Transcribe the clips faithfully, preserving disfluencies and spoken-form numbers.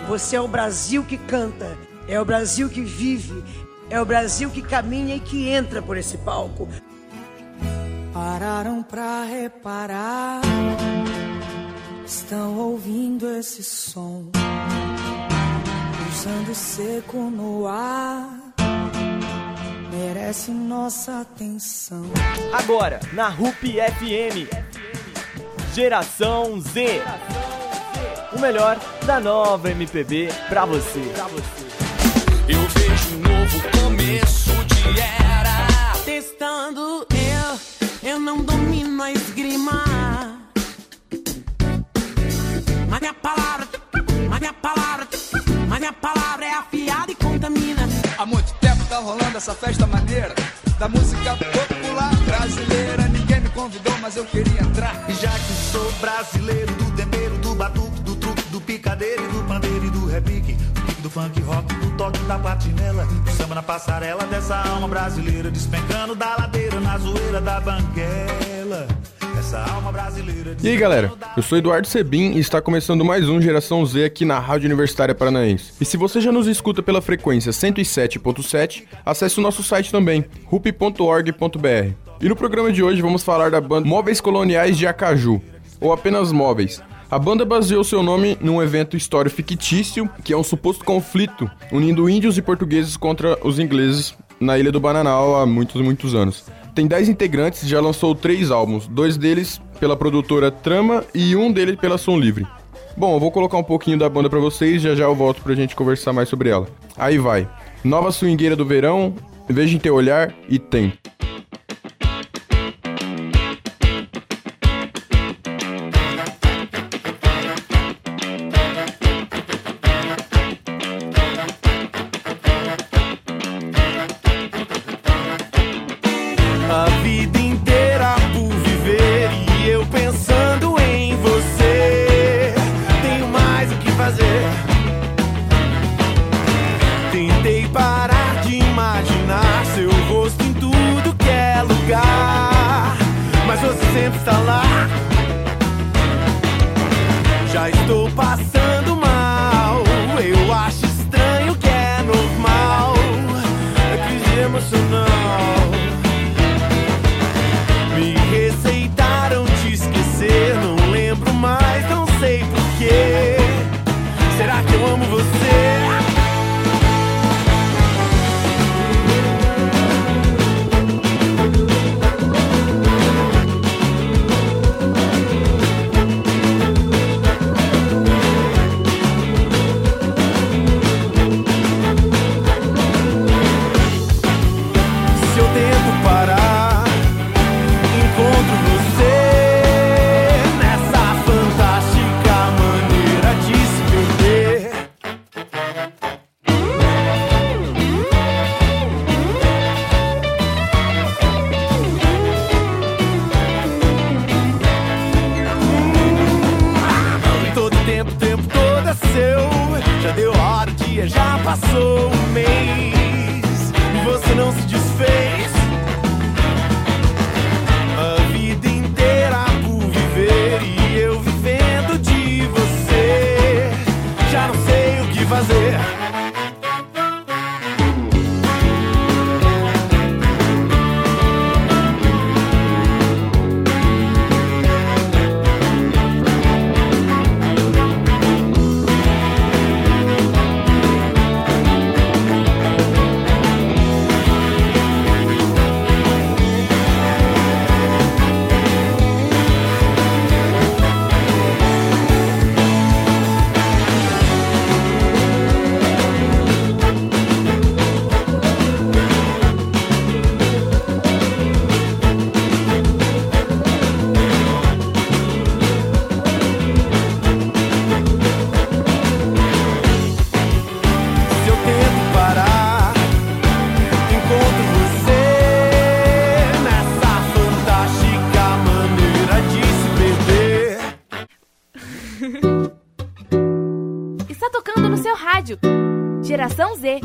Você é o Brasil que canta, é o Brasil que vive, é o Brasil que caminha e que entra por esse palco. Pararam pra reparar, estão ouvindo esse som, pulsando seco no ar, merece nossa atenção. Agora, na R U P F M, Geração Z, o melhor da nova M P B pra você. Eu vejo um novo começo de era. Testando eu, eu não domino a esgrima, mas minha palavra, mas minha palavra, mas minha palavra é afiada e contamina. Há muito tempo tá rolando essa festa maneira da música popular brasileira. Ninguém me convidou, mas eu queria entrar. E já que sou brasileiro, do demeiro, do batuque, do truque, do picadeiro, do pandeiro e do repique, do kick, do funk rock, do toque da patinela, do samba na passarela dessa alma brasileira, despencando da ladeira na zoeira da banguela. Essa alma brasileira. E aí galera, eu sou Eduardo Sebin e está começando mais um Geração Z aqui na Rádio Universitária Paranaense. E se você já nos escuta pela frequência cento e sete ponto sete, acesse o nosso site também, rup ponto org ponto br. E no programa de hoje vamos falar da banda Móveis Coloniais de Acaju, ou apenas Móveis. A banda baseou seu nome num evento histórico fictício, que é um suposto conflito unindo índios e portugueses contra os ingleses na Ilha do Bananal há muitos, muitos anos. Tem dez integrantes e já lançou três álbuns, dois deles pela produtora Trama e um deles pela Som Livre. Bom, eu vou colocar um pouquinho da banda pra vocês, já já eu volto pra gente conversar mais sobre ela. Aí vai. Nova Swingueira do Verão, Veja em Teu Olhar e Tem. Está lá. Já estou passando mal. Eu acho estranho que é normal. É crise emocional. Me receitaram te esquecer. Não lembro mais, não sei porquê. Será que eu amo você? Já passou um mês e você não se desfez. A vida inteira por viver e eu vivendo de você. Já não sei o que fazer. Está tocando no seu rádio. Geração Z.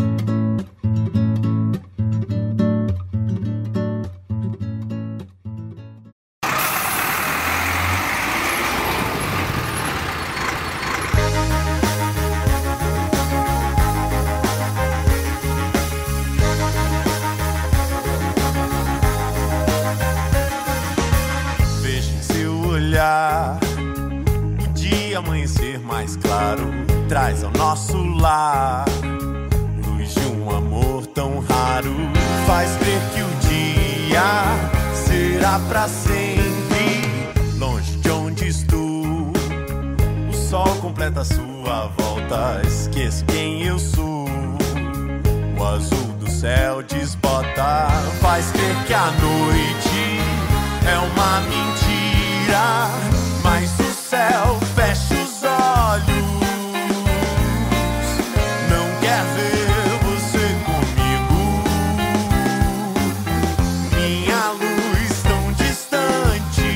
que amanhecer mais claro traz ao nosso lar luz de um amor tão raro. Faz crer que o dia será pra sempre, longe de onde estou. O sol completa sua volta, esqueço quem eu sou. O azul do céu desbota, faz crer que a noite é uma mentira, mas o céu fecha os olhos, não quer ver você comigo. Minha luz tão distante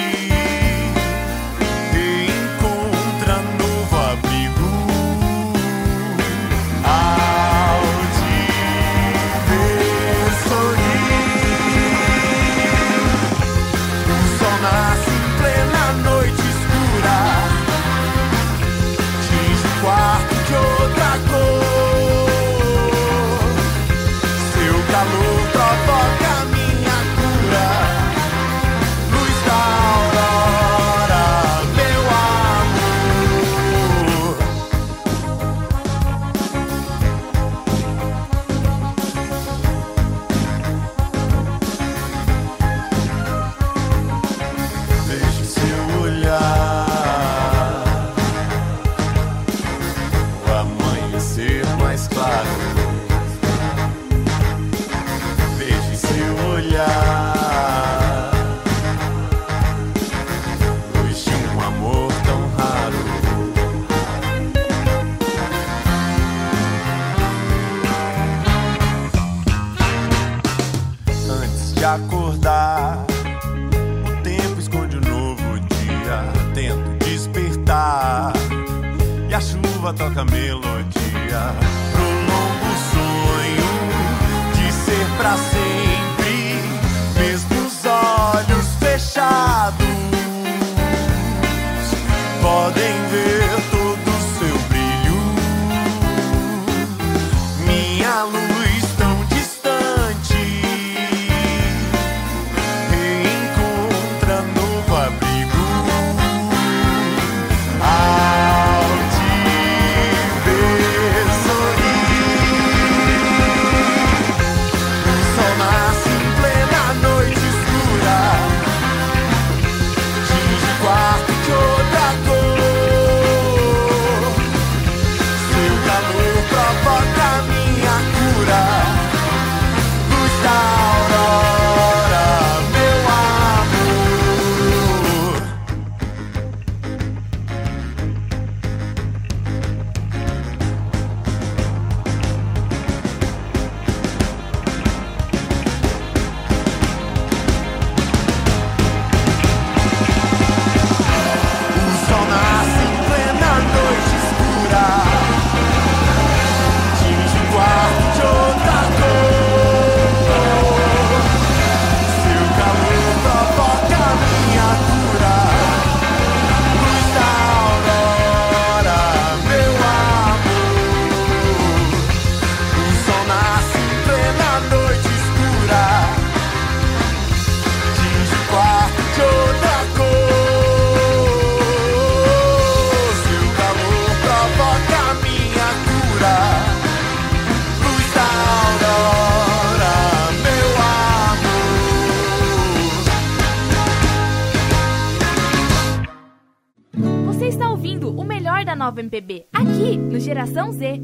encontra novo abrigo. Ao te ver sorrir, o sol nasce em plena noite escura, tinge o quarto de outra cor. Seu calor provoca minha cura, luz da aurora, meu amor. Vejo seu olhar, o amanhecer mais claro. Vejo seu olhar, luz de um amor tão raro. Antes de acordar, o tempo esconde um novo dia. Tento despertar e a chuva toca melodia. Prolongo o sonho de ser pra sempre, mesmo os olhos fechados podem ver todo o seu brilho. Minha luz tão distante encontra novo abrigo. Ao te ver sorrir, o sol nasce em plena noite escura, tinge o quarto de outra cor. Seu calor provoca minha cura, luz da aurora, meu amor. O sol nasce em plena noite escura, tinge o quarto de outra cor. Seu calor provoca minha cura, luz da aurora, meu amor. O sol nasce em plena noite escura, tinge o quarto de outra cor. Seu calor provoca minha cura, luz da aurora, meu amor. Você está ouvindo o melhor da Nova M P B, aqui no Geração Z.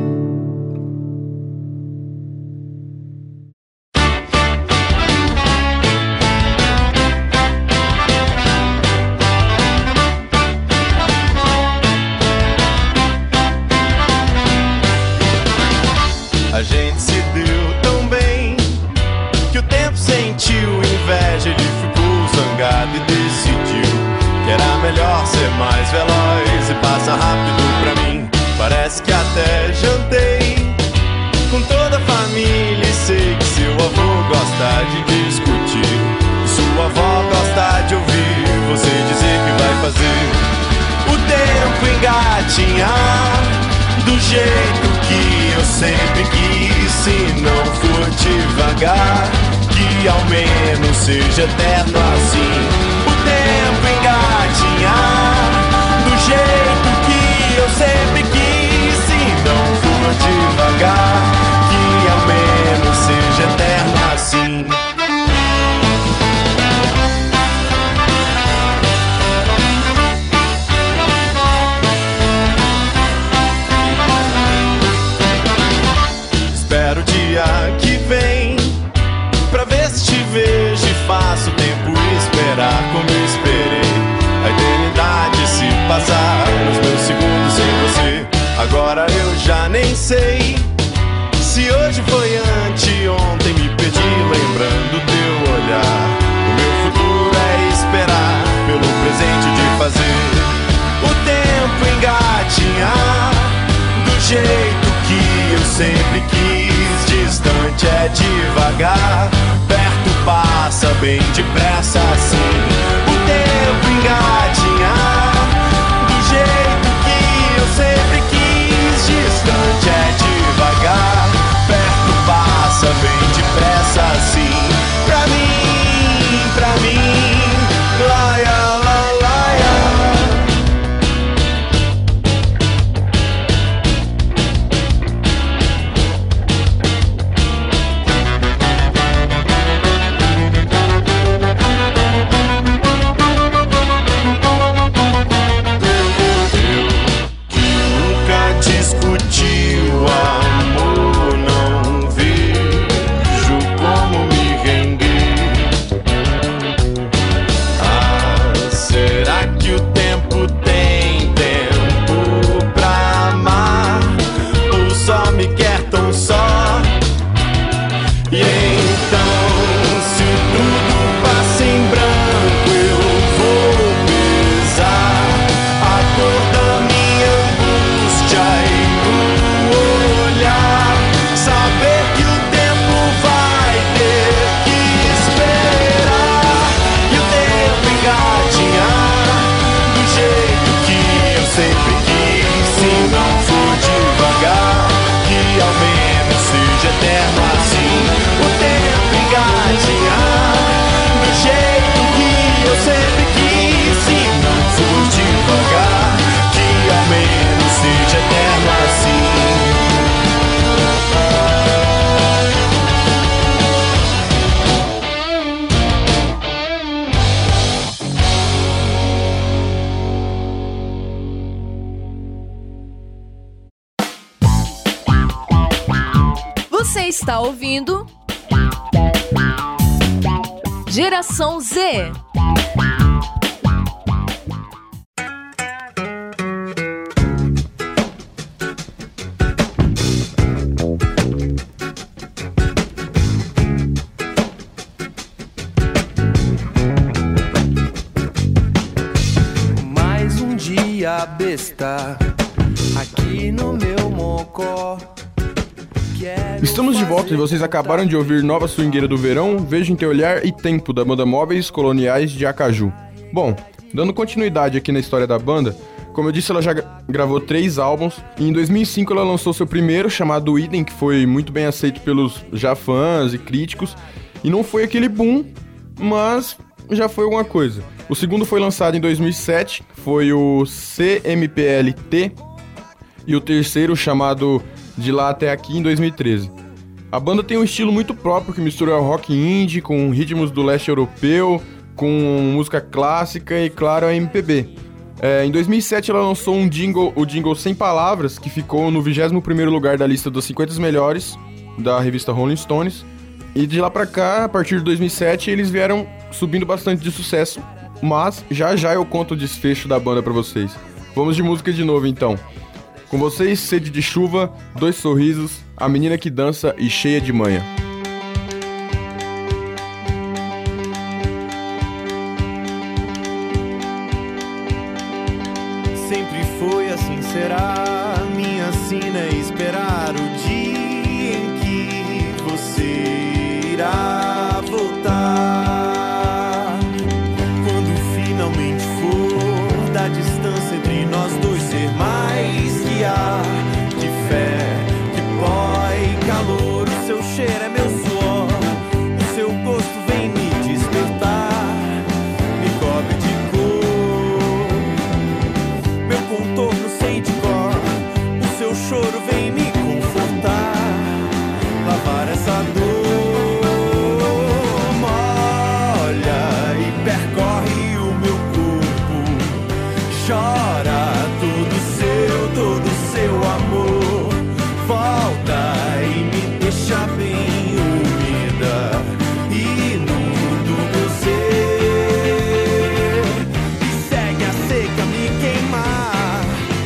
A gente se deu tão bem que o tempo sentiu inveja, ele ficou zangado e decidiu que era melhor ser mais veloz e passa rápido pra mim. Parece que até jantei com toda a família e sei que seu avô gosta de discutir e sua avó gosta de ouvir você dizer que vai fazer. O tempo engatinhar do jeito que eu sempre quis, se não for devagar, que ao menos seja eterno assim. O tempo engatinhar do jeito sei se hoje foi anteontem. Me perdi lembrando teu olhar. O meu futuro é esperar pelo presente de fazer o tempo engatinhar do jeito que eu sempre quis. Distante é devagar, perto passa bem depressa assim. O tempo engatinhar do jeito que eu sempre quis. Distante é devagar, perto passa bem depressa assim. Pra mim, pra mim, laia, la, laia. Você está ouvindo Geração Z. Mais um dia besta aqui no meu mocó. Estamos de volta e vocês acabaram de ouvir Nova Swingueira do Verão, Vejo em Teu Olhar e Tempo, da banda Móveis Coloniais de Acaju. Bom, dando continuidade aqui na história da banda, como eu disse, ela já gravou três álbuns e em dois mil e cinco ela lançou seu primeiro, chamado Idem, que foi muito bem aceito pelos já fãs e críticos, e não foi aquele boom, mas já foi alguma coisa. O segundo foi lançado em dois mil e sete, foi o C M P L T, e o terceiro, chamado De Lá Até Aqui, em dois mil e treze. A banda tem um estilo muito próprio que mistura rock indie com ritmos do leste europeu, com música clássica e, claro, a M P B. É, em dois mil e sete ela lançou um jingle, o jingle Sem Palavras, que ficou no vigésimo primeiro lugar da lista dos cinquenta melhores da revista Rolling Stones. E de lá pra cá, a partir de dois mil e sete, eles vieram subindo bastante de sucesso, mas já já eu conto o desfecho da banda pra vocês. Vamos de música de novo então. Com vocês, Sede de Chuva, Dois Sorrisos, A Menina que Dança e Cheia de Manha. Sempre foi assim, será. Minha sina é esperar o dia em que você irá voltar. Quando finalmente for da distância entre nós dois ser mais que ar, que fé, que pó e calor. O seu cheiro é meu suor, o seu gosto vem me despertar, me cobre de cor, meu contorno sente cor. O seu choro vem me confortar, lavar essa dor, molha e percorre o meu corpo, chora todo seu, todo seu amor, volta e me deixa bem úmida e nu do meu ser, e segue a seca me queimar,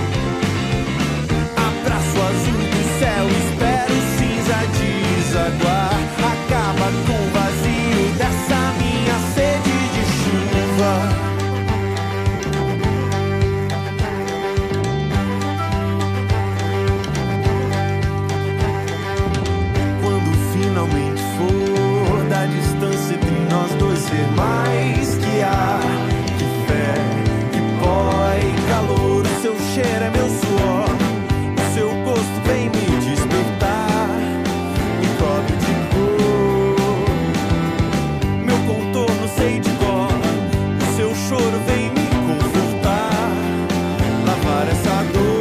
seu cheiro é meu suor, o seu gosto vem me despertar, me cobre de cor, meu contorno sei de cor, o seu choro vem me confortar, lavar essa dor.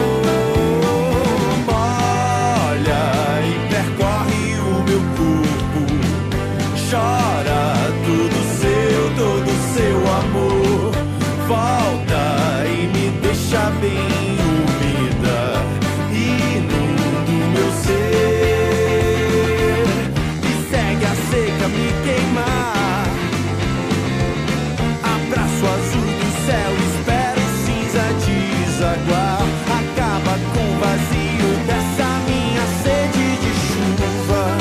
Molha e percorre o meu corpo, chora tudo seu, todo seu amor, volta e me deixa bem úmida, inunda meu ser e segue a seca me queimar. Abraço azul do céu, espero cinza desaguar, acaba com o vazio dessa minha sede de chuva.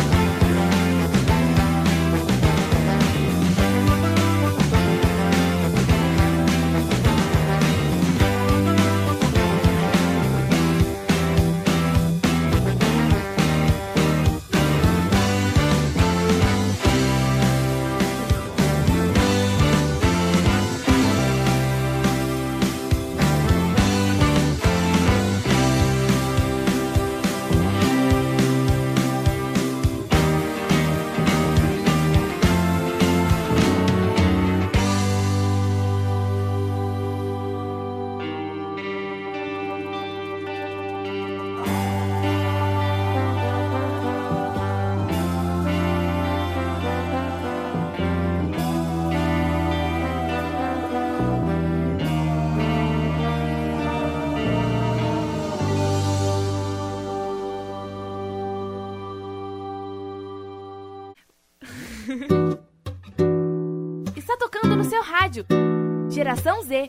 Está tocando no seu rádio. Geração Z.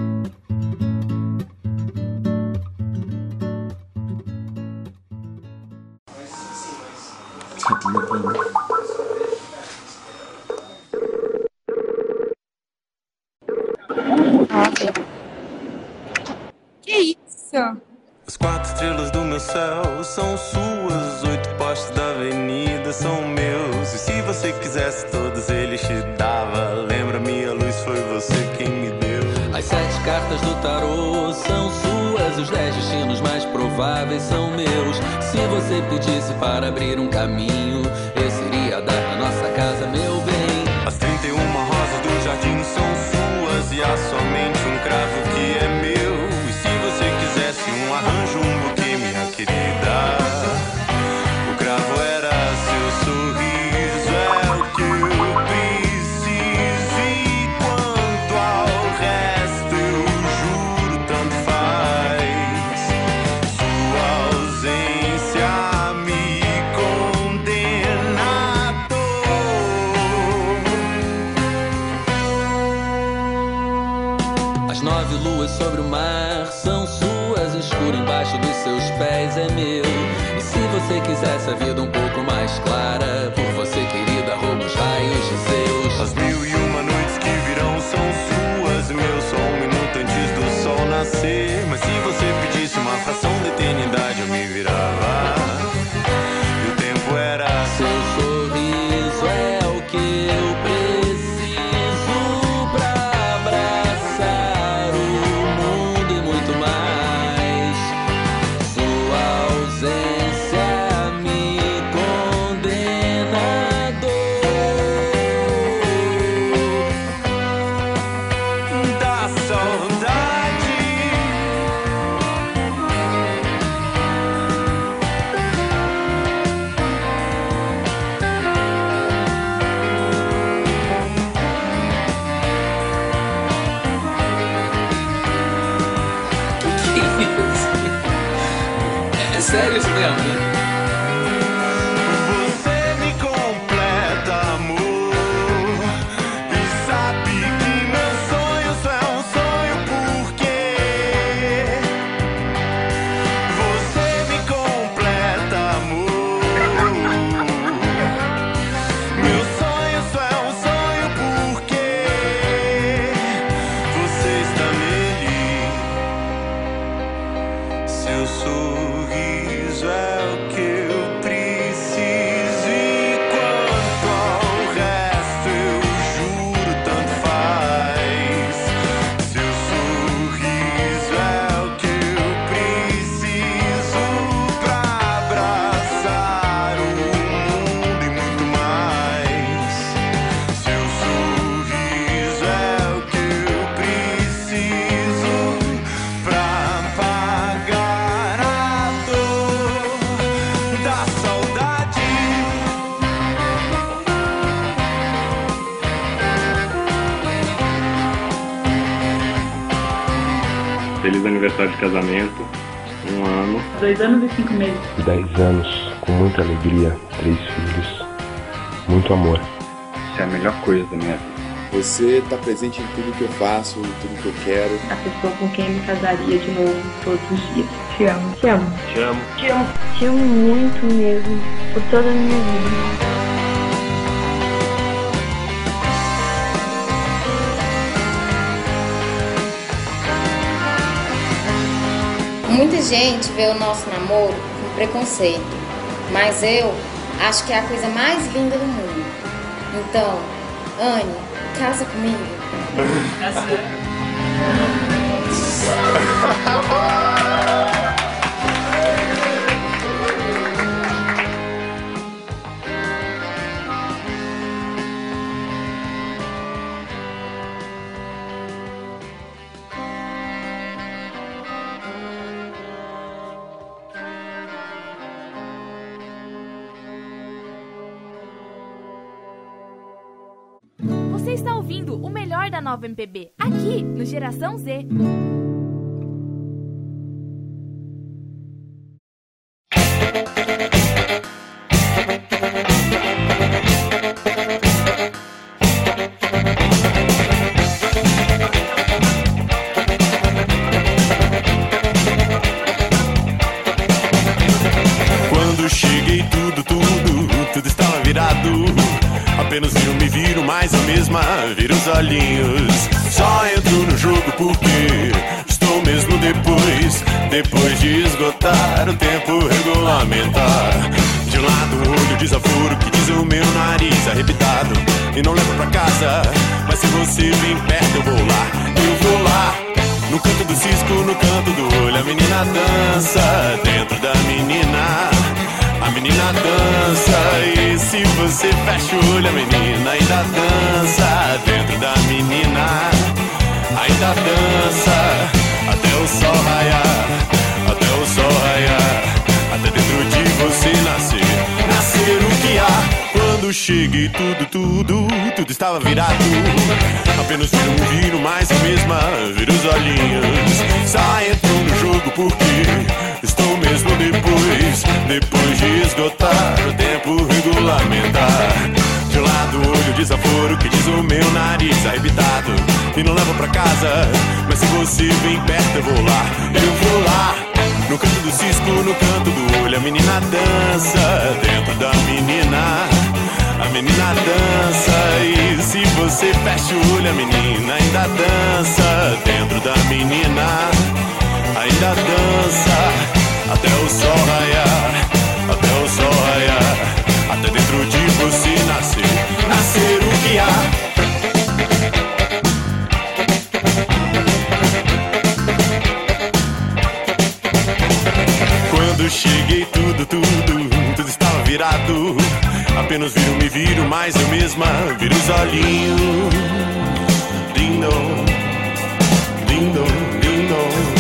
Que isso? As quatro estrelas do meu céu são suas, os oito postes da avenida são meus. E se você quisesse todos eles te dava, lembra-me, a luz foi você quem me deu. As sete cartas do tarô são suas, os dez destinos mais prováveis são meus. Se você pedisse para abrir um caminho, esse iria dar na nossa casa, meu bem. As trinta e uma rosas do jardim são suas e há somente um cravo que é meu. E se você quisesse um arranjo, um buquê, minha querida, o cravo era seu sorriso, é o que eu preciso. E quanto ao resto, eu juro, tanto faz. Sua ausência me condena à dor. As nove luas sobre o mar são suas, escuro embaixo dos seus pés é meu. E se você quisesse a vida um pouco mais clara, por você, querida, rouba os raios de Zeus. As mil e uma noites que virão são suas, meu só um minuto antes do sol nascer. Mas se você pedisse uma fração de eternidade, eu me virava e o tempo era seu sorriso, é o que eu preciso pra abraçar o mundo e muito mais. Sua ausência me condena à dor da saudade. É sério isso mesmo, né? Você me completa, amor, e sabe que meu sonho só é um sonho porque você me completa, amor. Meu sonho só é um sonho porque você está nele. Seu sorriso é o que eu preciso. E quanto ao resto, eu juro, tanto faz. Seu sorriso é fiz aniversário de casamento, um ano. Dois anos e cinco meses. Dez anos, com muita alegria, três filhos, muito amor. Isso é a melhor coisa da minha vida. Você está presente em tudo que eu faço, em tudo que eu quero. A pessoa com quem eu me casaria de novo todos os dias. Te amo. Te amo. Te amo. Te amo. Te amo muito mesmo, por toda a minha vida. Muita gente vê o nosso namoro com preconceito, mas eu acho que é a coisa mais linda do mundo. Então, Anne, casa comigo. Você está ouvindo o melhor da Nova M P B, aqui no Geração Z. Quando cheguei tudo, tudo, tudo estava virado. Apenas viro, me viro, mais a mesma, viro os olhinhos. Só entro no jogo porque estou mesmo depois, depois de esgotar o tempo regulamentar. De um lado o olho desaforo que diz o meu nariz arrebitado e não levo pra casa, mas se você vem perto eu vou lá, eu vou lá. No canto do cisco, no canto do olho, a menina dança dentro da menina. A menina dança e se você fecha o olho, a menina ainda dança dentro da menina. Ainda dança até o sol raiar, até o sol raiar, até dentro de você nascer, nascer o que há. Quando cheguei tudo, tudo, tudo estava virado. Apenas viro, um viro, mais a mesma, viro os olhinhos. Só entro no jogo porque estou mesmo depois, depois de esgotar o tempo regulamentar. De um lado o olho desaforo que diz o meu nariz arrebitado e não levo pra casa, mas se você vem perto eu vou lá, eu vou lá. No canto do cisco, no canto do olho, a menina dança dentro da menina. A menina dança e se você fecha o olho, a menina ainda dança dentro da menina. Ainda dança até o sol raiar, até o sol raiar, até dentro de você nascer, nascer o que há. Quando cheguei tudo, tudo, tudo estava virado. Apenas viro, me viro, mais eu mesma viro os olhinhos. Dindo, dindo, dindo.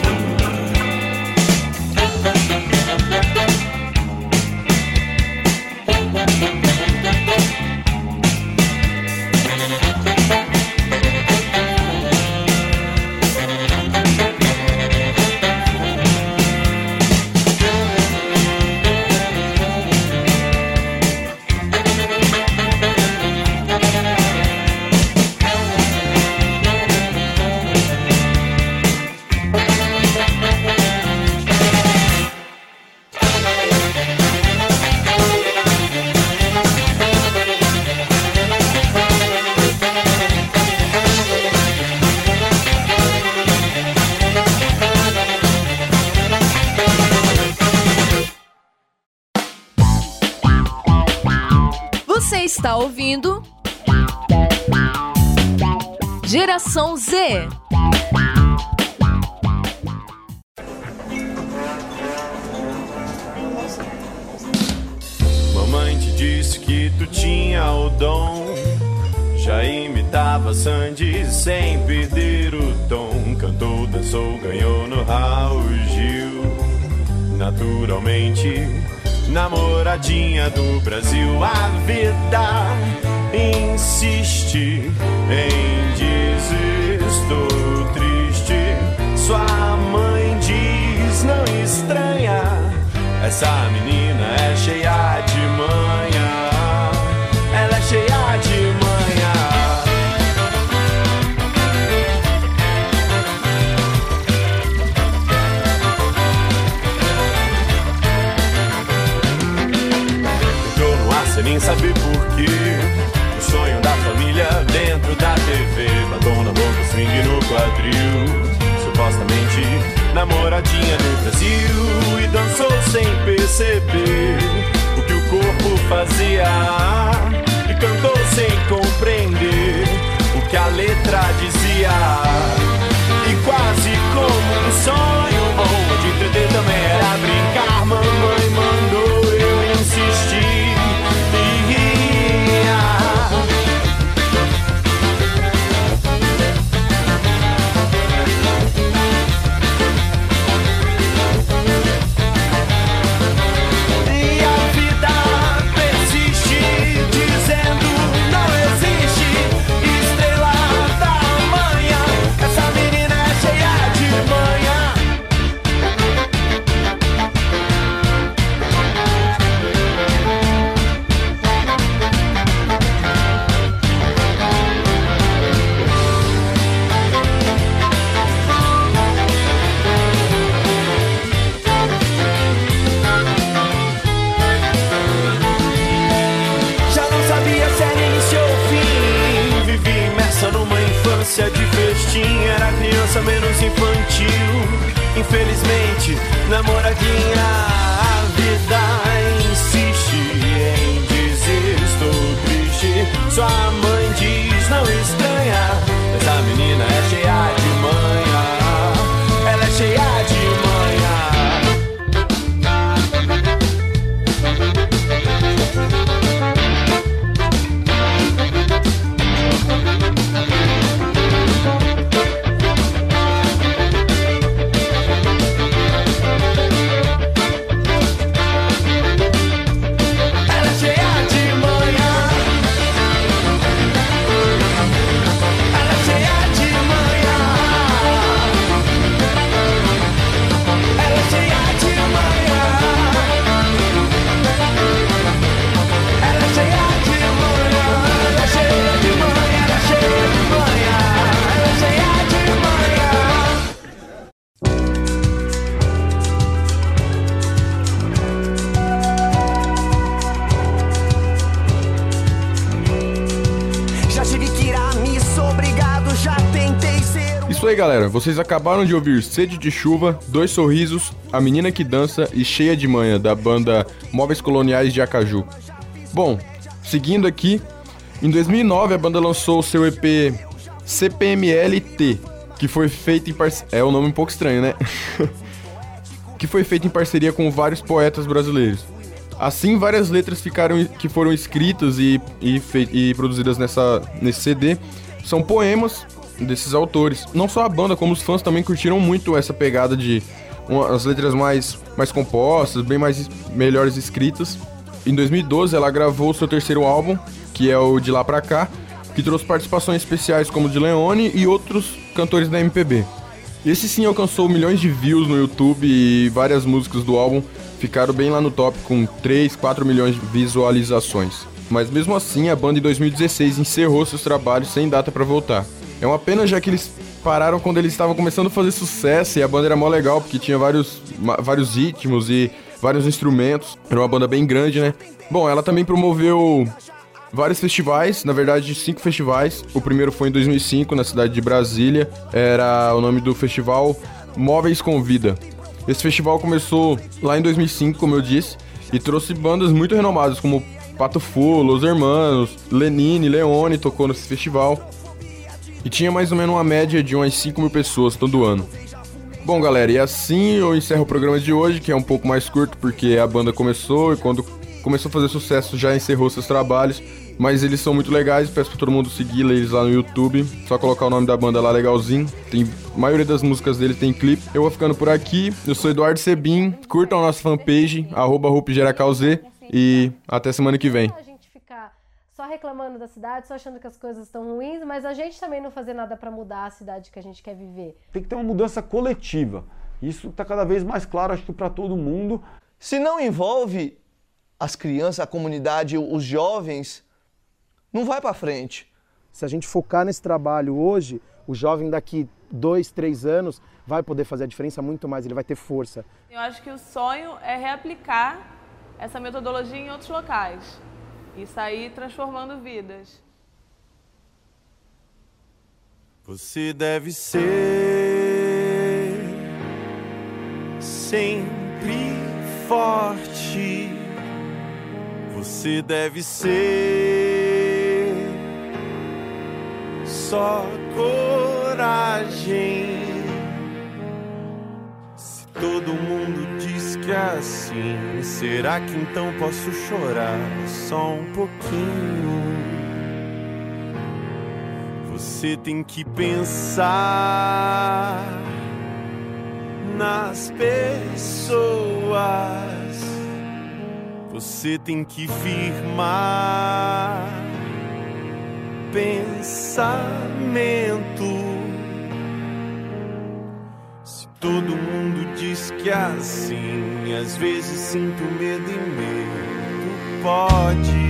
Você está ouvindo Geração Z. Mamãe te disse que tu tinha o dom, já imitava Sandy sem perder o tom. Cantou, dançou, ganhou no Raul Gil. Naturalmente, namoradinha do Brasil. A vida insiste em dizer estou triste. Sua Essa menina é cheia de manha, ela é cheia de manha. Eu não há sem nem saber porquê. O sonho da família dentro da T V. Madonna, louco, swing no quadril. Supostamente namoradinha no Brasil. E dançou sem perceber o que o corpo fazia. E cantou sem compreender o que a letra dizia. E quase como um sonho bom de entender também era brincar. Mamãe mandou eu insistir. De festinha, era criança menos infantil. Infelizmente, namoradinha, a vida insiste em dizer estou triste. Sua mãe diz não estranha, mas a menina é cheia de manha, ela é cheia de manha. Isso aí, galera, vocês acabaram de ouvir Sede de Chuva, Dois Sorrisos, A Menina que Dança e Cheia de Manha, da banda Móveis Coloniais de Acaju. Bom, seguindo aqui, em dois mil e nove a banda lançou o seu E P C P M L T, que foi feito em parceria... É um nome um pouco estranho, né? que foi feito em parceria com vários poetas brasileiros. Assim, várias letras ficaram, que foram escritas e, e, fe... e produzidas nessa, nesse C D são poemas desses autores. Não só a banda, como os fãs também curtiram muito essa pegada de uma, as letras mais, mais compostas, bem mais melhores escritas. Em dois mil e doze ela gravou o seu terceiro álbum, que é o De Lá Pra Cá, que trouxe participações especiais como de Leone e outros cantores da M P B. Esse sim alcançou milhões de views no YouTube e várias músicas do álbum ficaram bem lá no top com três, quatro milhões de visualizações. Mas mesmo assim a banda em dois mil e dezesseis encerrou seus trabalhos sem data pra voltar. É uma pena, já que eles pararam quando eles estavam começando a fazer sucesso e a banda era mó legal, porque tinha vários, vários ritmos e vários instrumentos. Era uma banda bem grande, né? Bom, ela também promoveu vários festivais, na verdade cinco festivais. O primeiro foi em dois mil e cinco, na cidade de Brasília. Era o nome do festival Móveis com Vida. Esse festival começou lá em dois mil e cinco, como eu disse, e trouxe bandas muito renomadas, como Pato Fu, Los Hermanos, Lenine, Leone tocou nesse festival. E tinha mais ou menos uma média de umas cinco mil pessoas todo ano. Bom, galera, e assim eu encerro o programa de hoje, que é um pouco mais curto, porque a banda começou e quando começou a fazer sucesso já encerrou seus trabalhos. Mas eles são muito legais, peço pra todo mundo seguir eles lá no YouTube. Só colocar o nome da banda lá legalzinho. Tem, a maioria das músicas deles tem clipe. Eu vou ficando por aqui, eu sou Eduardo Sebin. Curtam a nossa fanpage, arroba rupgeracalz. E até semana que vem. Só reclamando da cidade, só achando que as coisas estão ruins, mas a gente também não fazer nada para mudar a cidade que a gente quer viver. Tem que ter uma mudança coletiva. Isso está cada vez mais claro, acho que para todo mundo. Se não envolve as crianças, a comunidade, os jovens, não vai para frente. Se a gente focar nesse trabalho hoje, o jovem daqui dois, três anos vai poder fazer a diferença muito mais, ele vai ter força. Eu acho que o sonho é reaplicar essa metodologia em outros locais e sair transformando vidas. Você deve ser sempre forte. Você deve ser só coragem. Se todo mundo diz que é assim, será que então posso chorar só um pouquinho? Você tem que pensar nas pessoas. Você tem que firmar pensamento. Se todo mundo diz que é assim, às vezes sinto medo e medo pode.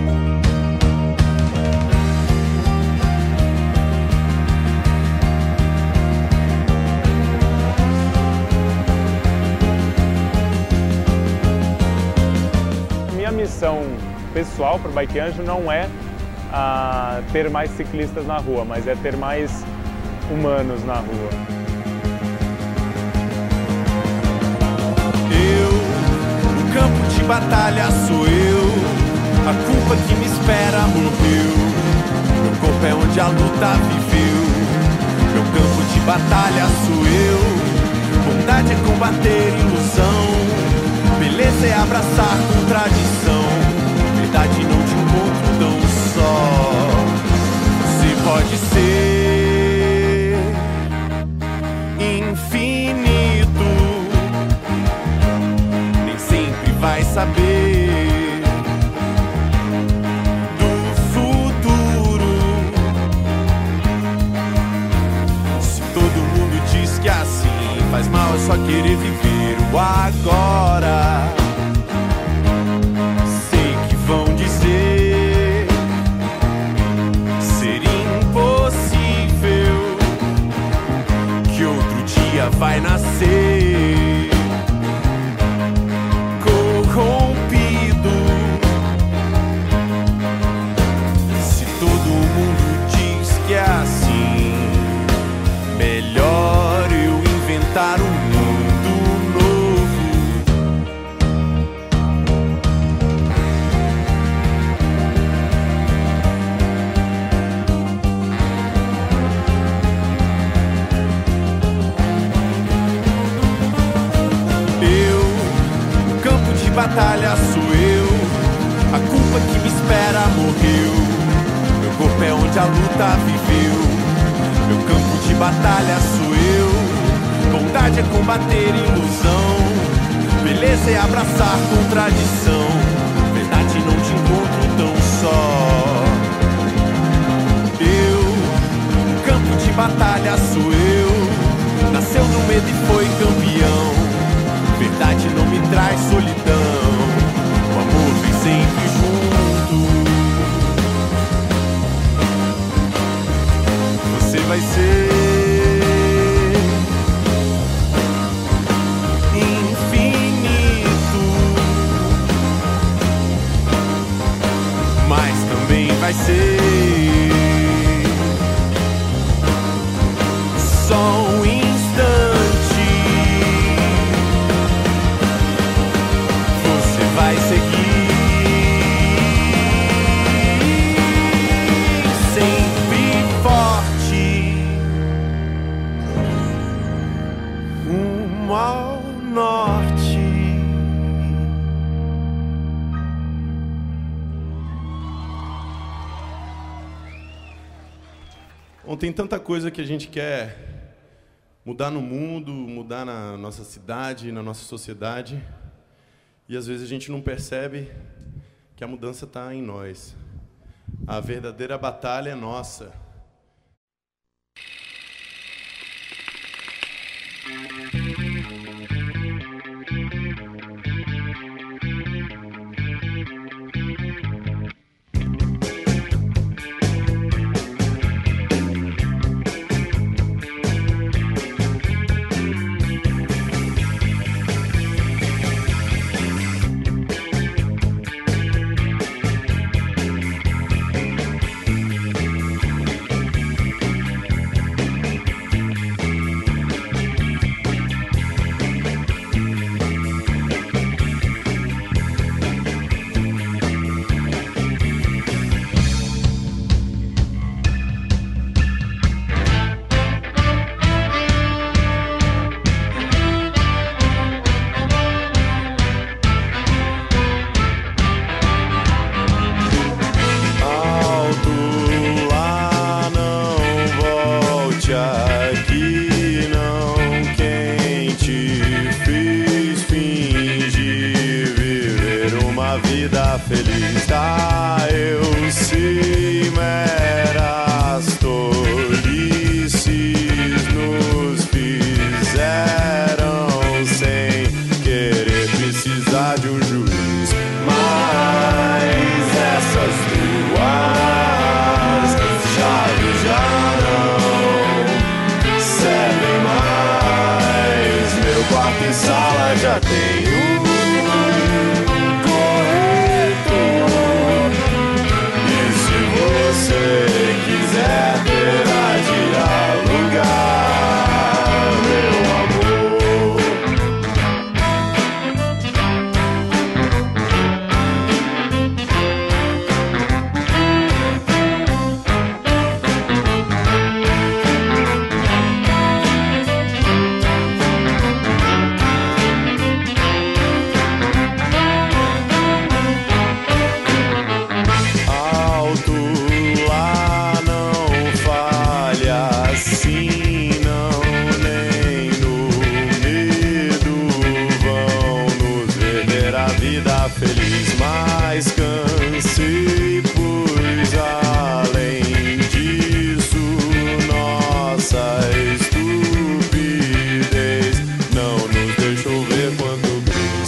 Missão pessoal para o Bike Anjo não é ah, ter mais ciclistas na rua, mas é ter mais humanos na rua. Eu, no campo de batalha sou eu, a culpa que me espera morreu, meu corpo é onde a luta viveu, meu campo de batalha sou eu, bondade é combater ilusão, beleza é abraçar contradição, verdade não te encontro tão só. Você pode ser infinito, nem sempre vai saber do futuro. Se todo mundo diz que assim faz mal, é só querer viver o agora. Sei que vão dizer ser impossível, que outro dia vai nascer corrompido. Se todo mundo diz que é assim, melhor eu inventar um mundo novo. Eu, no campo de batalha sou eu, a culpa que me espera morreu, meu corpo é onde a luta viveu, meu campo de batalha sou eu, bondade é combater ilusão, beleza é abraçar contradição, verdade não te encontro tão só. Eu, no campo de batalha sou eu, nasceu no medo e foi campeão, verdade não me traz solidão, o amor vem sempre junto. Você vai ser vai ser só um instante. Você vai seguir sempre forte rumo ao norte. Bom, tem tanta coisa que a gente quer mudar no mundo, mudar na nossa cidade, na nossa sociedade, e às vezes a gente não percebe que a mudança está em nós. A verdadeira batalha é nossa. uma vida feliz. Ah, eu sei, meras tolices nos fizeram sem querer precisar de um juiz. Mas essas duas chaves já não servem mais. Meu quarto e sala já tem um corretor. E se você quiser, terá de alugar, meu amor. Alto lá não falha assim, não, nem no medo vão nos perder a vida feliz. Mas cansei, pois além disso, nossa estupidez não nos deixou ver quanto quis.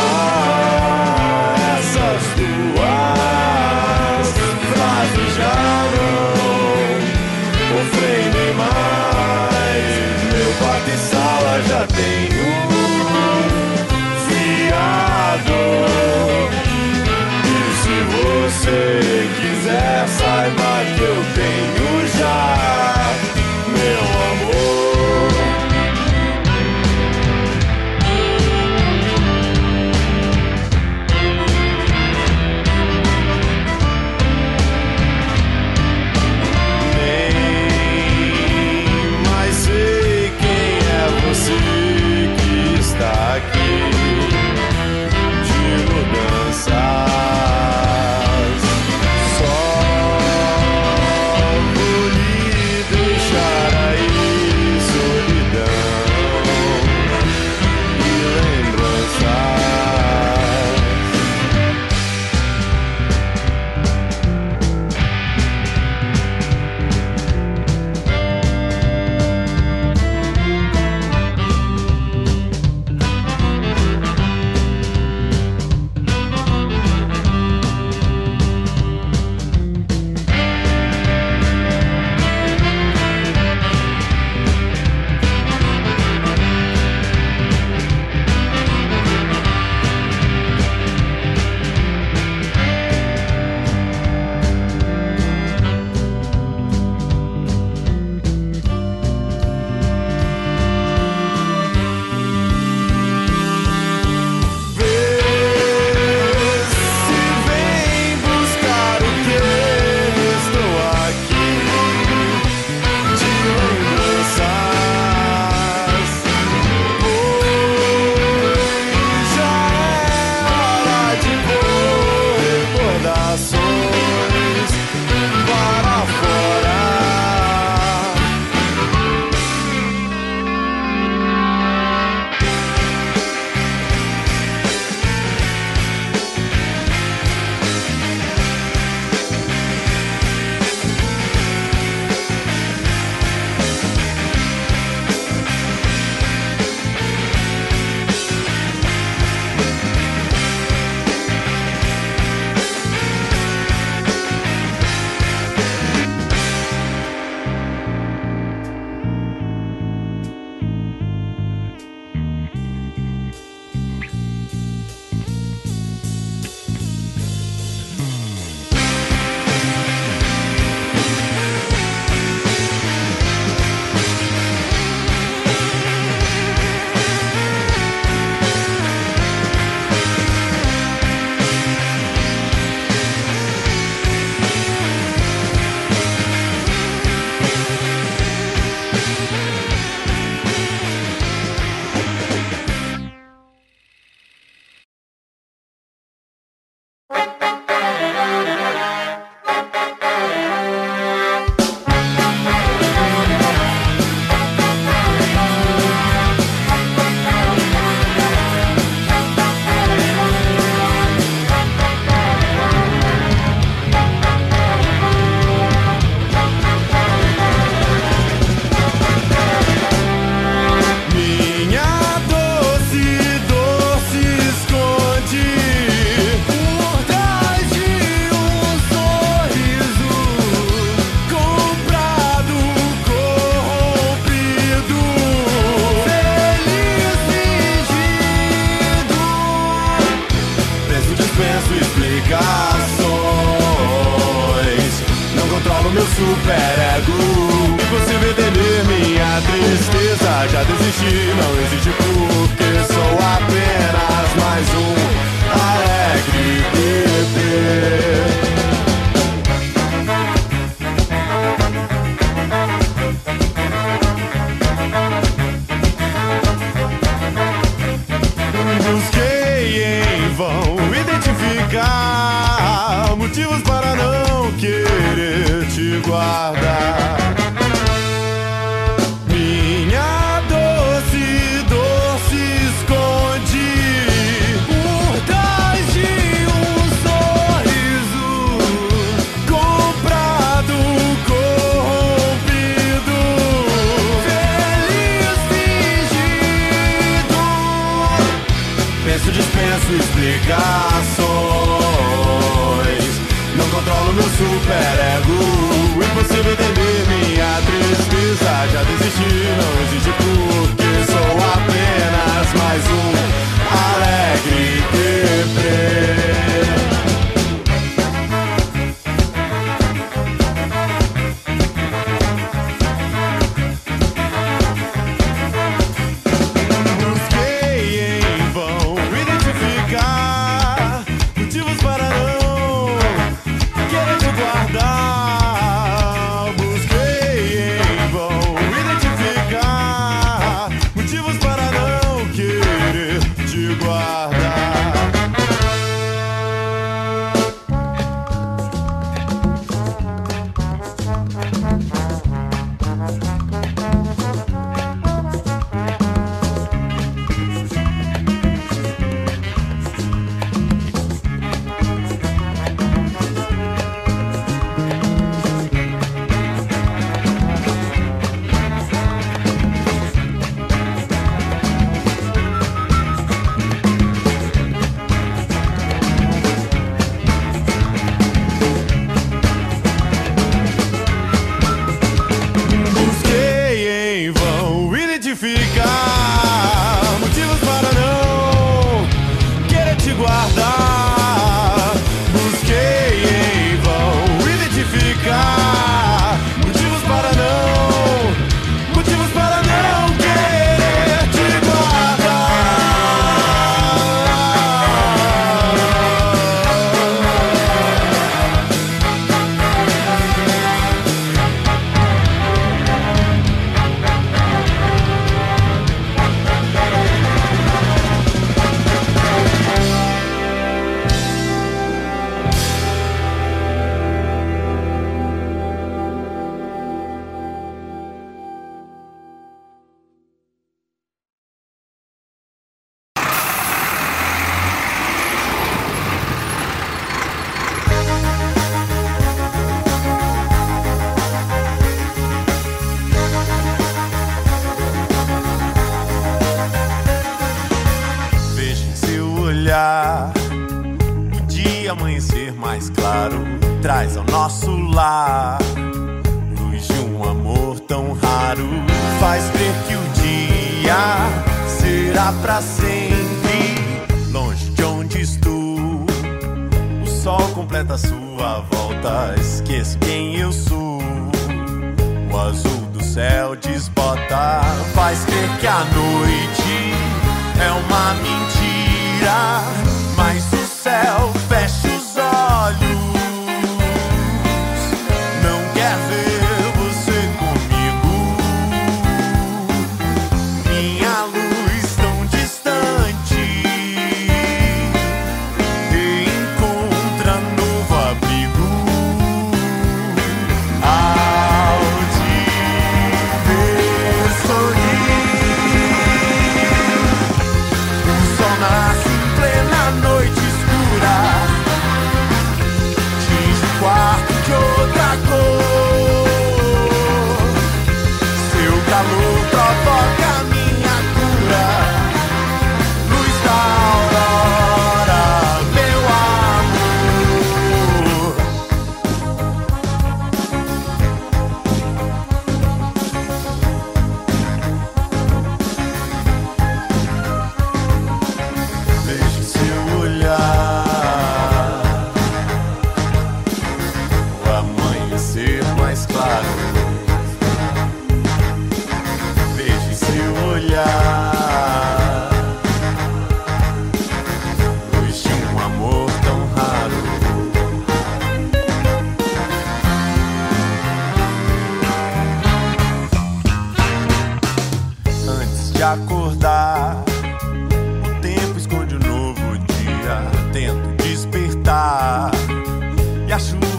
Ah, essas duas frases já não ofendem mais. Meu quarto e sala já tem um fiador. superego. Impossível entender minha tristeza. Já desisti, não existe porque sou apenas mais um alegre bebê. Busquei em vão identificar motivos para não querer te guardar. Minha doce dor se esconde por trás de um sorriso comprado, corrompido, feliz fingido. Penso, dispenso explicações. Não controlo meu superego. Impossível entender minha tristeza. Já desisti, não existe porque sou apenas mais um alegre deprê. O dia amanhecer mais claro traz ao nosso lar luz de um amor tão raro. Faz crer que o dia será pra sempre. Longe de onde estou, o sol completa sua volta. Esqueço quem eu sou. O azul do céu desbota. Faz crer que a noite é uma mentira, mas o céu fecha os olhos. Não quer ver você comigo. Minha luz tão distante encontra novo abrigo. Ao te ver sorrir,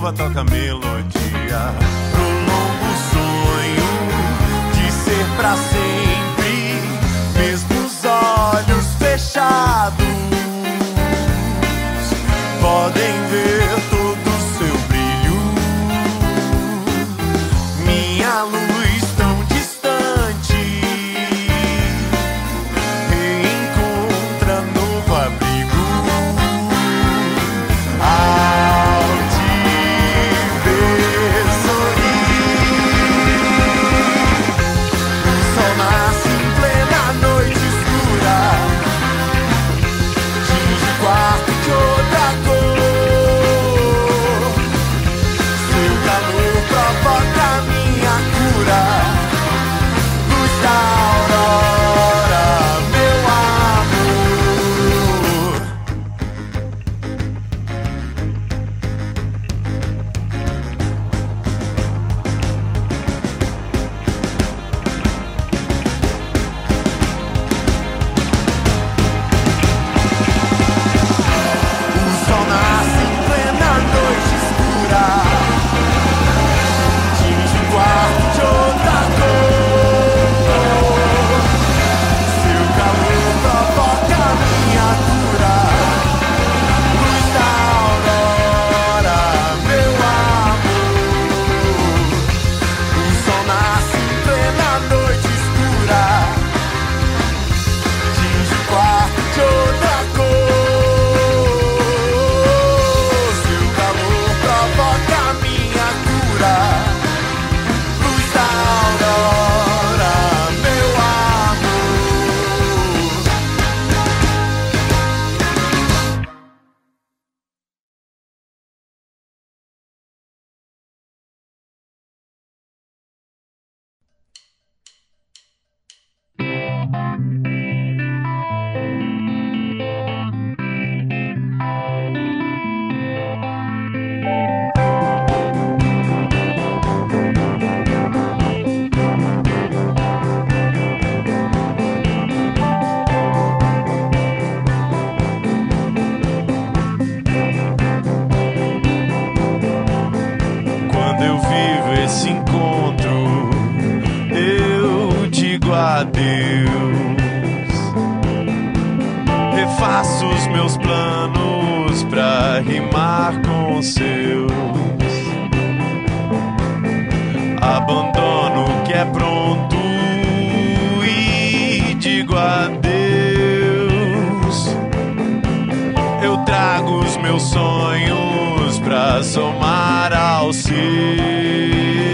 samba toca melodia pro longo sonho de ser pra sempre, mesmo os olhos fechados podem ver todo o seu brilho. Minha luz tão distante reencontra novo abrigo. Ao te ver sorrir, o sol nasce em plena noite escura, tinge o quarto de outra cor. Seu calor provoca minha cura, luz da aurora, meu amor. O sol nasce em plena noite escura, tinge o quarto de outra cor. Seu calor provoca minha cura, luz da aurora, meu amor. O sol nasce em plena noite escura, tinge o quarto de outra cor. Seu calor provoca minha cura, luz da aurora, meu amor. Quando eu vivo esse encontro, eu digo adeus. Refaço os meus planos pra rimar com os seus. Abandono o que é pronto e digo adeus. Eu trago os meus sonhos pra somar aos seus.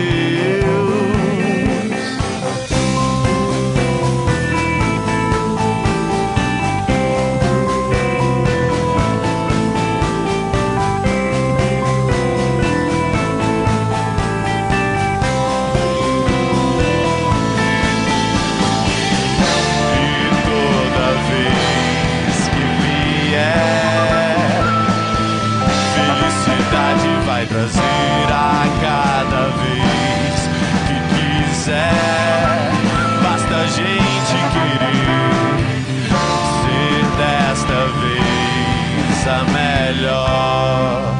E toda vez que vier, felicidade vai trazer a cada vez que quiser. Basta a gente querer ser desta vez a melhor.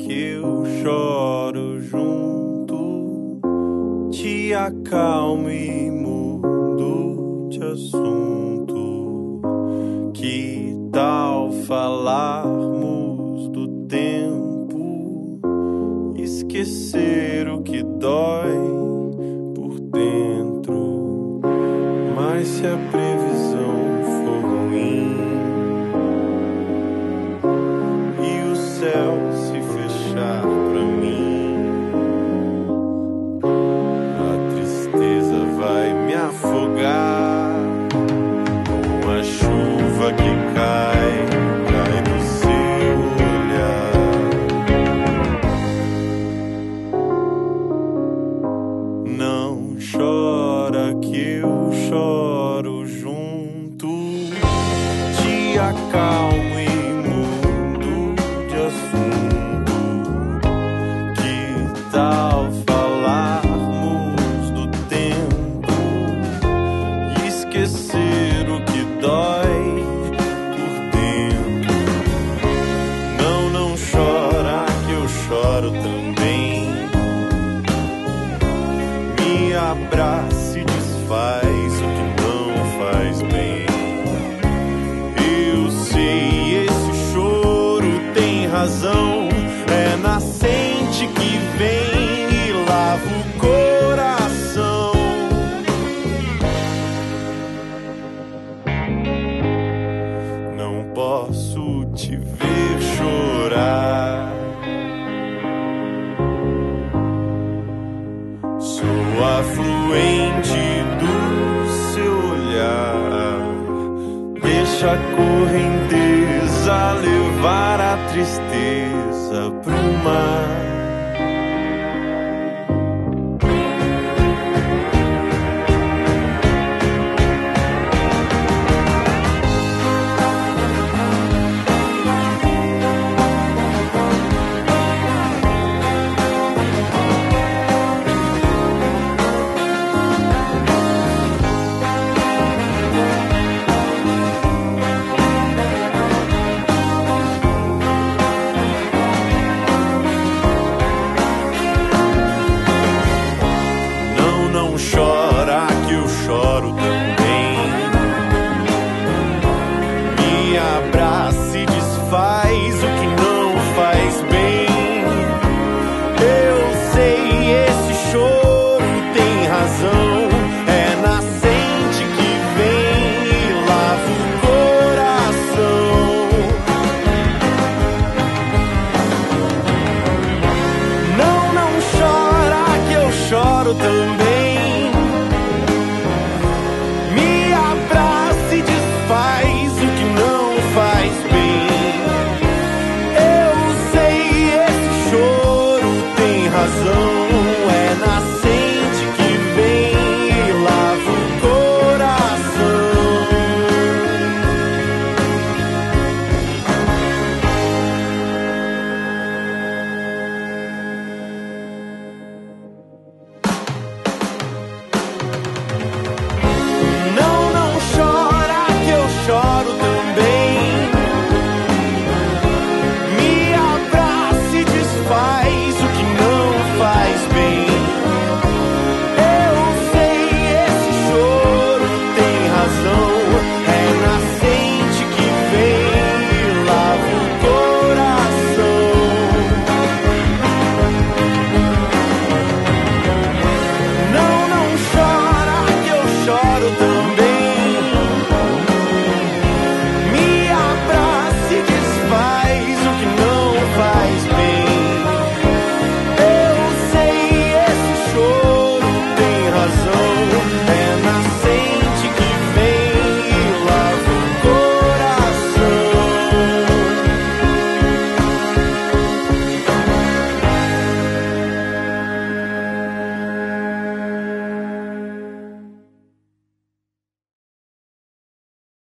que eu choro junto, te acalmo e mudo de assunto. Que tal falarmos do tempo, esquecer o que dói por dentro? Mas se a previsão for ruim e o céu se fechar pra mim, a tristeza vai me afogar com a chuva que cai, cai do seu olhar. Não chora que eu choro junto, te acalmo e mudo de assunto. Que tal falarmos do tempo e esquecer o que dói por dentro? Não, não chora que eu choro também. Me abraça e desfaz o que não faz bem. Eu sei, esse choro tem razão, é nascente que vem e lava o coração. Não posso te ver chorar, sou afluente do seu olhar. Deixa a correnteza levar a tristeza pro mar. Também